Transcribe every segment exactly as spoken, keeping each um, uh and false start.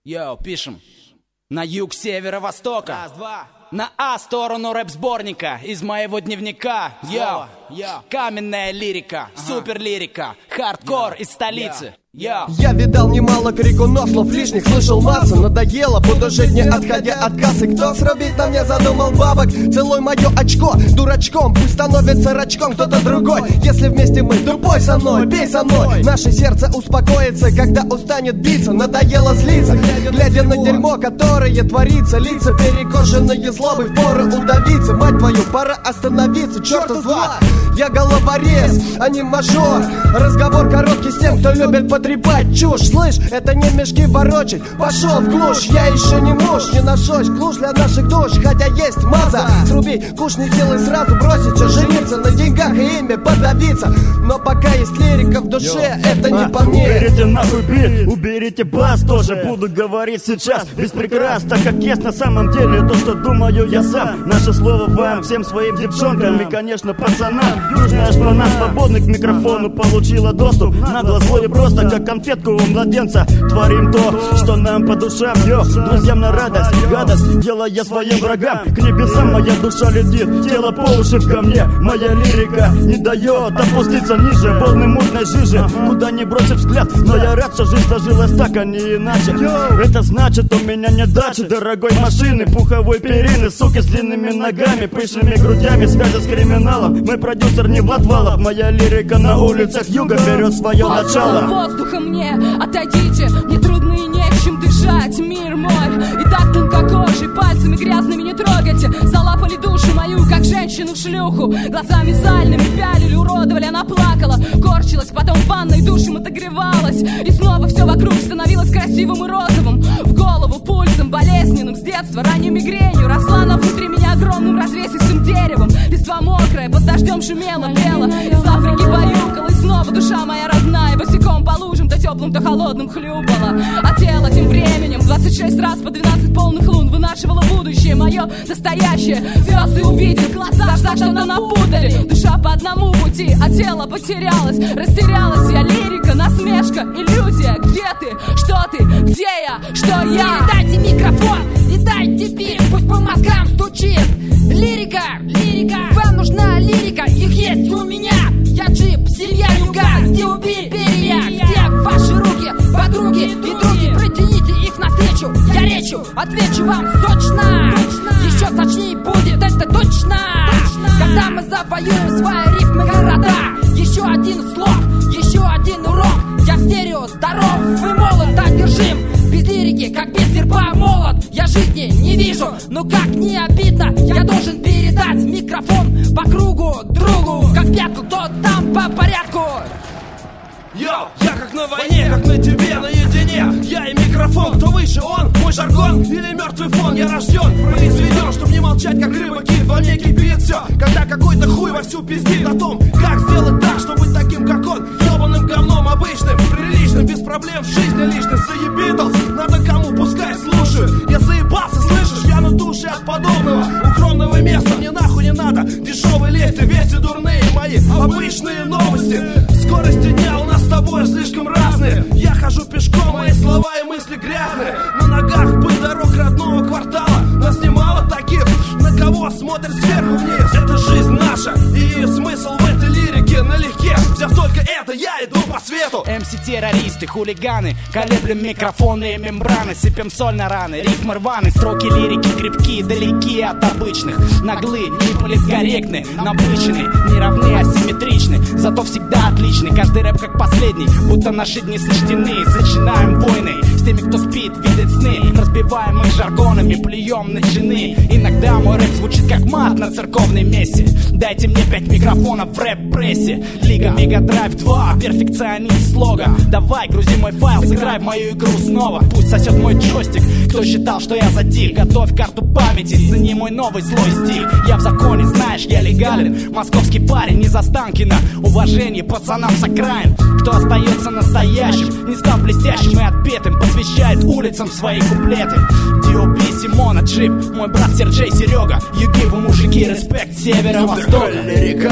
Йоу, пишем. На юг северо-востока. Раз, два. На А сторону рэп-сборника из моего дневника. Йоу, каменная лирика, ага. Супер-лирика, хардкор из столицы. Я. Я видал немало крикунов, слов лишних слышал массу. Надоело, буду жить не отходя от кассы. Кто срубить на мне задумал бабок? Целуй мое очко, дурачком. Пусть становится рачком кто-то другой. Если вместе мы, тупой со мной, пей со мной. Наше сердце успокоится, когда устанет биться. Надоело злиться, глядя на дерьмо, которое творится. Лица перекошенные злобы, впору удавиться. Мать твою, пора остановиться, черту зла. Я головорез, а не мажор. Разговор короткий с тем, кто любит потрепать чушь. Слышь, это не мешки ворочать. Пошел в глушь, я еще не муж. Не нашось глушь для наших душ, хотя есть маза. Сруби, куш не делай сразу, бросить, а жениться на деньгах и ими подавиться. Но пока есть лирика в душе, Йо. это не а, по мне. Уберите нахуй бит, уберите бас тоже. Буду говорить сейчас без прикрас, так как есть на самом деле то, что думаю я сам. Наше слово вам, всем своим девчонкам и, конечно, пацанам. Южная шпана свободный к микрофону получила доступ. Нагло, зло и просто, как конфетку у младенца. Творим то, что нам по душам. Йо, друзьям на радость, гадость, делая своим врагам. К небесам моя душа летит, тело по уши в камне. Моя лирика не дает опуститься ниже волны мутной жижи. Куда не бросив взгляд, но я рад, что жизнь сложилась так, а не иначе. Это значит, у меня нет дачи, дорогой машины, пуховой перины, суки с длинными ногами, пышными грудями, связи с криминалом. Мы продюсер не Владвалов, моя лирика на улицах юга берет свое начало. Воздуха мне, отойдите, мне трудно и нечем дышать, мир мой. И так тонкокожий, пальцами грязными не трогайте. Залапали душу мою, как женщину-шлюху. Глазами сальными пялили, уродовали, она плакала, корчилась, потом в ванной душем отогревалась. И снова все вокруг становилось красивым и розовым. В голову пульсом болезненным с детства, ранней мигренью. Росла на внутри меня огромным развесистым деревом. Листва мокрая, под дождем шумела, пела. Из Африки баюкала, и снова душа моя родная босиком по лужам, то теплым, то холодным хлюпала. А тело тем временем двадцать шесть раз по двенадцать полных лун вынашивало будущее мое настоящее. Звезды увидел, глаза что-то напутали. Душа по одному пути, а тело потерялось. Растерялась я, лирика, насмешка, иллюзия. Где ты? Что ты? Где я? Что я? Не дайте микрофон, не дайте бит, пусть по мозгам стучит. Лирика, лирика, вам нужна лирика, их есть у меня. Я джип, семья юга, где убили перья, где ваши руки, подруги и други, протяните их навстречу, я речу, отвечу вам сочно. Еще сочней будет, это точно, когда мы завоюем свои рифмы города. Еще один слог, еще один урок, я в стерео здоров и молод, одержим. Без лирики, как без серпа молот, я жизни не вижу, но как не обидно, я должен передать микрофон по кругу другу, как пятку, кто там по порядку. Йоу, я как на войне, как на тебе, наедине. Я и микрофон, кто выше, он, мой жаргон или мертвый фон. Я рожден, произведен, чтоб не молчать, как рыба кит. Во мне кипит все, когда какой-то хуй вовсю пиздит о том, как сделать так, чтобы быть таким, как он. Ёбаным говном обычным, приличным, без проблем в жизни лишних. Заебитлс, надо кому, пускай слушают. Я заебался, слышишь, я на душе от подобного. Укромного места мне нахуй не надо. Дешевые лести, вести дурные мои обычные новости. Скорости дня у нас с тобой слишком разные. Я хожу пешком, мои слова и мысли грязные. На ногах пыль дорог родного квартала. Нас немало таких, на кого смотрят сверху вниз. Это жизнь наша, и смысл в этой лирике налегке. Взяв только это, я иду по свету. эм си-террористы, хулиганы, колеблем микрофоны и мембраны. Сыпем соль на раны, рифмы рваны. Строки лирики крепкие, далеки от обычных. Наглы, не политкорректны, напыщены, не равны, асимметричны, зато всегда отличны. Каждый рэп как последний, будто наши дни сочтены. Зачинаем войны с теми, кто спит, видит сны. Разбиваем их жаргонами, плюем на чины. Иногда мой рэп звучит как мат на церковной мессе. Дайте мне пять микрофонов в рэп-прессе. Лига Мегадрайв два, перфекционист слога. Давай, грузи мой файл, сыграй в мою игру снова. Пусть сосет мой джойстик, кто считал, что я затих. Готовь карту памяти, цени мой новый злой стиль. Я в законе, знаешь, я легален. Московский парень из Останкино. Уважение пацанам с окраин. Кто остается настоящим, не став блестящим и отпетым, посвящает улицам свои куплеты. ди о би, Симона, Джип, мой брат Серджей, Серега. Юги, вы мужики, респект, севера-востока. Лирика.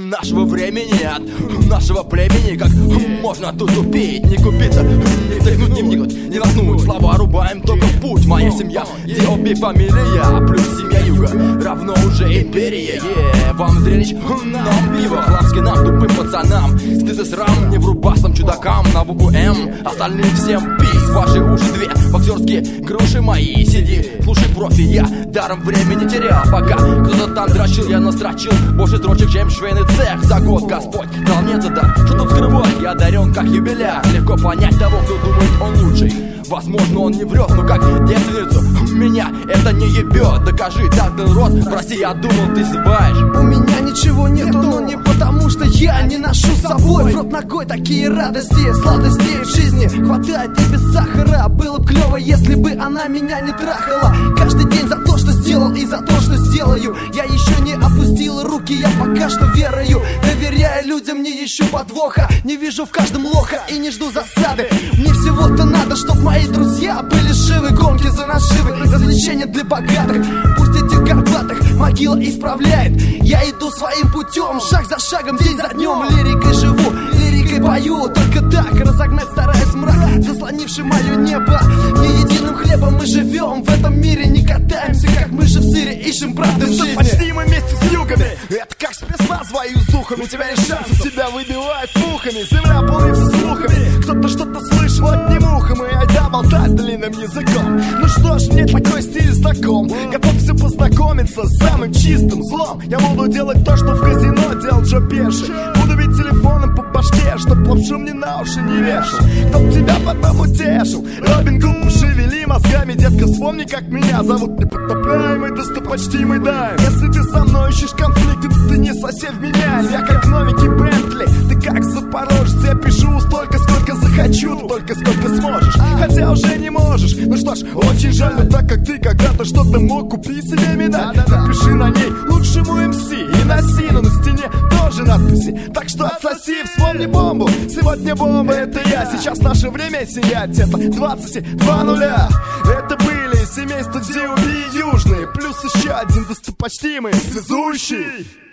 нашего времени, от нашего племени. Как можно тут тупить, не купиться, не вдохнуть, не вникнуть, не наткнуть. Слова рубаем только в путь. Моя семья, ди о би фамилия, плюс семья юга равно уже империя. Yeah. Вам зрелищ, нам пиво, хлопски нам, тупым пацанам. Стыд и срам, не врубасам чудакам на букву М. Остальным всем пись, ваши уши две, боксерские груши мои. Сиди, слушай профи, я даром времени терял. Пока кто-то там дрочил, я настрочил больше строчек, чем швейный цех. За год Господь дал мне за дар, что тут скрывать, я одарен как юбиляр. Легко понять того, кто думает он лучший. Возможно, он не врет, но как девственницу меня это не ебет. Докажи, так ты рот, прости, я думал, ты зеваешь. У меня ничего нету, но не потому, что я не ношу с собой в рот ногой такие радости, сладости в жизни хватает и без сахара. Было бы клево, если бы она меня не трахала. Каждый день за то, что сделал и за то, что сделаю. Я еще не опустил руки, я пока что верую. Доверяю людям, не ищу подвоха. Не вижу в каждом лоха и не жду засады. Мне всего-то надо, чтоб мои друзья были живы. Гонки за наживы, развлечения для богатых. Пусть этих горбатых могила исправляет. Я иду своим путем, шаг за шагом, день за днем. Лирикой живу, лирикой пою. Только так разогнать стараясь мрак, заслонивший мое небо. Не единым хлебом мы живем в этом мире, не катаемся, как мыши в сыре, ищем правды в жизни. Почти мы вместе с югами. Это как спецназ воюзухами. Тебя не шансы, тебя выбивают мухами. Земля полнится слухами. Кто-то что-то слышал одним ухом, и айда болтать длинным языком. Ну что ж, мне такой стиль знаком. Готовься познакомиться с самым чистым злом. Я буду делать то, что в казино делал Джо Пеши. Буду бить телефоном по башке, чтоб лапшу мне на уши не вешал. Кто тебя потом утешил? Робин Гуд, пошевели мозгами. Детка, вспомни, как меня зовут. Непотопляемый, достопочтимый дайм. Если ты со мной ищешь конфликты, то ты не совсем вменяем. Я как новенький Бентли, ты как запорожец. Я пишу столько, сколько захочу, только сколько сможешь. Хотя уже не можешь. Ну что ж, очень жаль, но так как ты когда-то что-то мог, купи себе медаль. Напиши на ней лучшему эм си и носи, но на стене тоже надписи. Так что отсоси, вспомни бомбу. Сегодня бомба, это я. Сейчас наше время сиять, это двадцать два нуля. Это были семейство ди о би южные, плюс еще один достопочтимый связующий.